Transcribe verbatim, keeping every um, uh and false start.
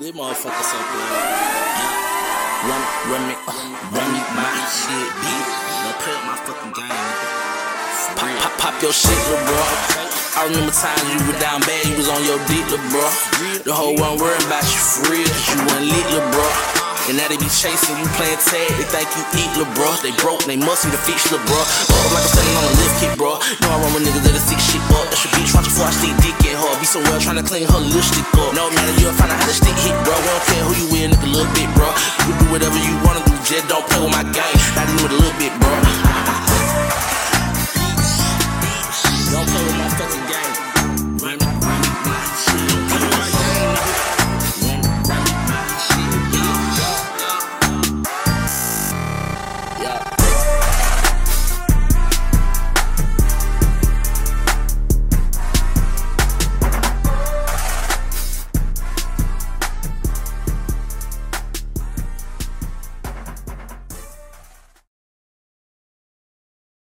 this motherfucker so good. Yeah. Run, run me, uh, run me my shit, bitch. Don't play up my fucking game. Pop, pop, pop your shit, little bro. I remember times you were down bad, you was on your dick, little bro. The whole one worrying about you for real, cause you wasn't lit, little bro. And now they be chasing you playing tag, they think you eat, little bro. They broke, they must need to fix, little bro. Up like I'm standing on a lift kit, bro. Know I run with niggas that'll stick shit up. That's your bitch watch before I stick dick in her. Be somewhere trying to clean her lipstick up. No matter, you'll find out how to stick hit, bro. We don't care who you with, nigga, a little bit, bro. You can do whatever you wanna do, just don't play with my game. Not even with a little bit, bro. Don't play with my fucking game.